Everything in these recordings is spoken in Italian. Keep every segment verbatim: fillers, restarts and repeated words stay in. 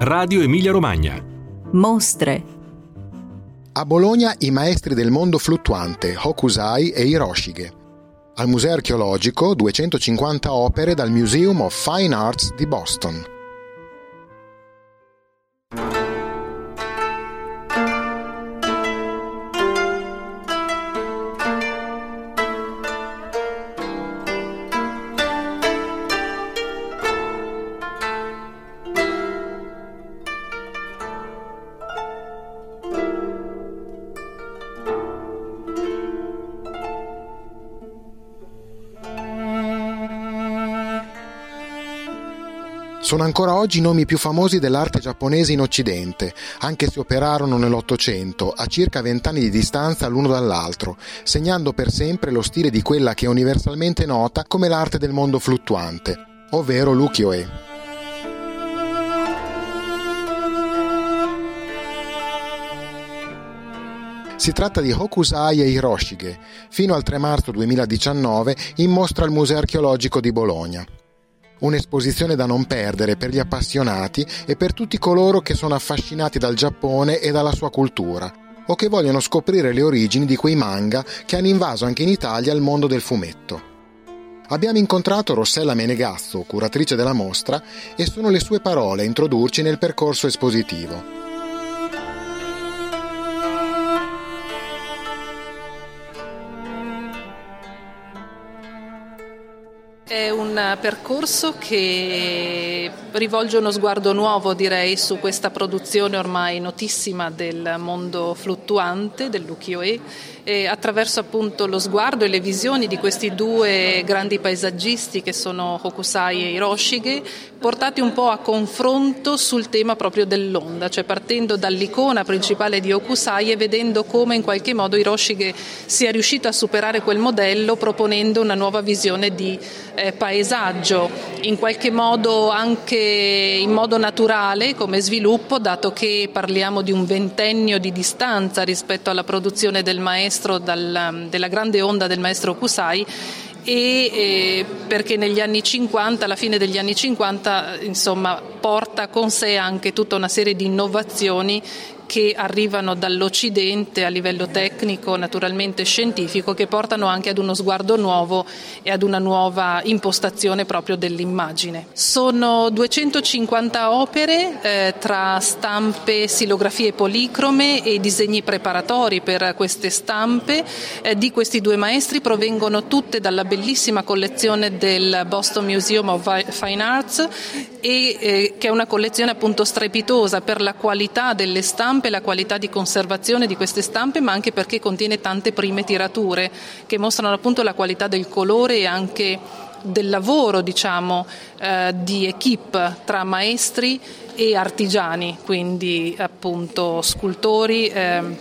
Radio Emilia Romagna. Mostre. A Bologna i maestri del mondo fluttuante, Hokusai e Hiroshige. Al Museo Archeologico duecentocinquanta opere dal Museum of Fine Arts di Boston. Sono ancora oggi i nomi più famosi dell'arte giapponese in Occidente, anche se operarono nell'Ottocento, a circa vent'anni di distanza l'uno dall'altro, segnando per sempre lo stile di quella che è universalmente nota come l'arte del mondo fluttuante, ovvero l'ukiyo-e. Si tratta di Hokusai e Hiroshige, fino al tre marzo duemiladiciannove in mostra al Museo Archeologico di Bologna. Un'esposizione da non perdere per gli appassionati e per tutti coloro che sono affascinati dal Giappone e dalla sua cultura, o che vogliono scoprire le origini di quei manga che hanno invaso anche in Italia il mondo del fumetto. Abbiamo incontrato Rossella Menegazzo, curatrice della mostra, e sono le sue parole a introdurci nel percorso espositivo. È un percorso che rivolge uno sguardo nuovo, direi, su questa produzione ormai notissima del mondo fluttuante, dell'ukiyo-e, e attraverso appunto lo sguardo e le visioni di questi due grandi paesaggisti che sono Hokusai e Hiroshige, portati un po' a confronto sul tema proprio dell'onda, cioè partendo dall'icona principale di Hokusai e vedendo come in qualche modo Hiroshige sia riuscito a superare quel modello proponendo una nuova visione di eh, paesaggio, in qualche modo anche in modo naturale come sviluppo, dato che parliamo di un ventennio di distanza rispetto alla produzione del maestro, dal, della grande onda del maestro Hokusai, e eh, perché negli anni cinquanta, alla fine degli anni cinquanta, insomma, porta con sé anche tutta una serie di innovazioni che arrivano dall'Occidente a livello tecnico, naturalmente scientifico, che portano anche ad uno sguardo nuovo e ad una nuova impostazione proprio dell'immagine. Sono duecentocinquanta opere eh, tra stampe, silografie policrome e disegni preparatori per queste stampe eh, di questi due maestri. Provengono tutte dalla bellissima collezione del Boston Museum of Fine Arts, e eh, che è una collezione appunto strepitosa per la qualità delle stampe, la qualità di conservazione di queste stampe, ma anche perché contiene tante prime tirature che mostrano appunto la qualità del colore e anche del lavoro, diciamo, eh, di equipe tra maestri e artigiani, quindi appunto scultori, eh,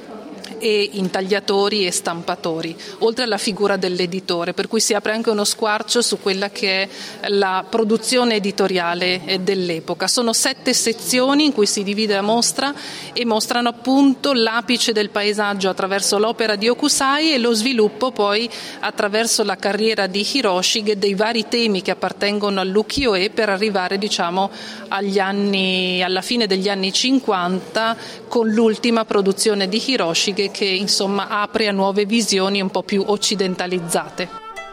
e intagliatori e stampatori, oltre alla figura dell'editore, per cui si apre anche uno squarcio su quella che è la produzione editoriale dell'epoca. Sono sette sezioni in cui si divide la mostra e mostrano appunto l'apice del paesaggio attraverso l'opera di Hokusai e lo sviluppo poi attraverso la carriera di Hiroshige dei vari temi che appartengono all'ukiyo-e, per arrivare, diciamo, agli anni, alla fine degli anni cinquanta, con l'ultima produzione di Hiroshige che insomma apre a nuove visioni un po' più occidentalizzate.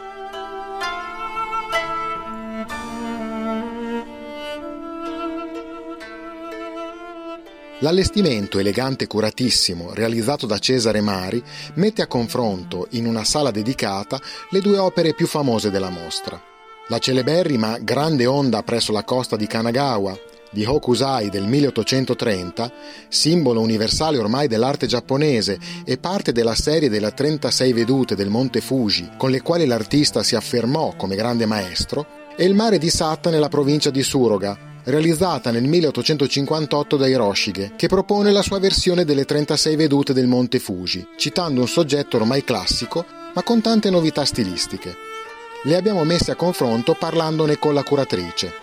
L'allestimento elegante e curatissimo, realizzato da Cesare Mari, mette a confronto, in una sala dedicata, le due opere più famose della mostra. La celeberrima Grande Onda presso la costa di Kanagawa, di Hokusai del milleottocentotrenta, simbolo universale ormai dell'arte giapponese e parte della serie delle trentasei vedute del Monte Fuji, con le quali l'artista si affermò come grande maestro, e il mare di Sata nella provincia di Suruga, realizzata nel milleottocentocinquantotto da Hiroshige, che propone la sua versione delle trentasei vedute del Monte Fuji, citando un soggetto ormai classico, ma con tante novità stilistiche. Le abbiamo messe a confronto parlandone con la curatrice.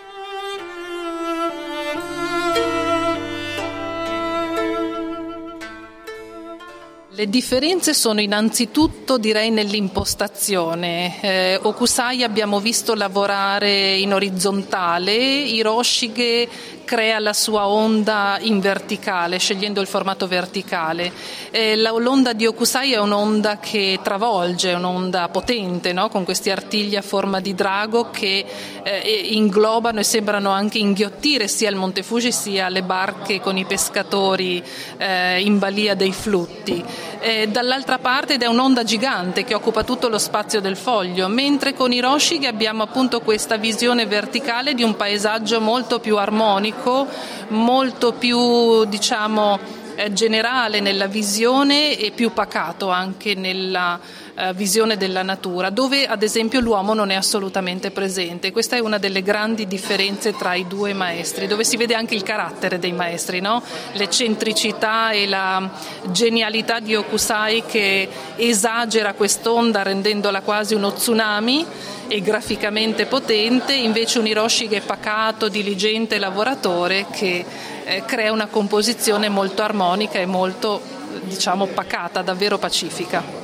Le differenze sono innanzitutto, direi, nell'impostazione. Eh, Hokusai abbiamo visto lavorare in orizzontale, Hiroshige crea la sua onda in verticale, scegliendo il formato verticale. Eh, la, l'onda di Hokusai è un'onda che travolge, è un'onda potente, no? Con questi artigli a forma di drago che eh, inglobano e sembrano anche inghiottire sia il Monte Fuji sia le barche con i pescatori eh, in balia dei flutti. Eh, dall'altra parte ed è un'onda gigante che occupa tutto lo spazio del foglio, mentre con Hiroshige abbiamo appunto questa visione verticale di un paesaggio molto più armonico, molto più diciamo eh, generale nella visione e più pacato anche nella eh, visione della natura, dove ad esempio l'uomo non è assolutamente presente. Questa è una delle grandi differenze tra i due maestri, dove si vede anche il carattere dei maestri, no? L'eccentricità e la genialità di Hokusai che esagera quest'onda rendendola quasi uno tsunami e graficamente potente, invece un Hiroshige pacato, diligente, lavoratore che eh, crea una composizione molto armonica e molto, diciamo, pacata, davvero pacifica.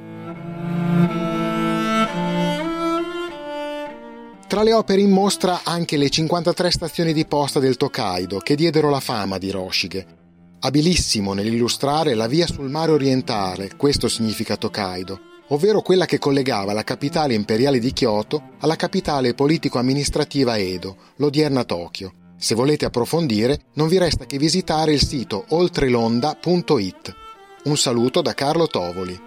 Tra le opere in mostra anche le cinquantatré stazioni di posta del Tokaido che diedero la fama di Hiroshige. Abilissimo nell'illustrare la via sul mare orientale, questo significa Tokaido, ovvero quella che collegava la capitale imperiale di Kyoto alla capitale politico-amministrativa Edo, l'odierna Tokyo. Se volete approfondire, non vi resta che visitare il sito oltrelonda punto it. Un saluto da Carlo Tovoli.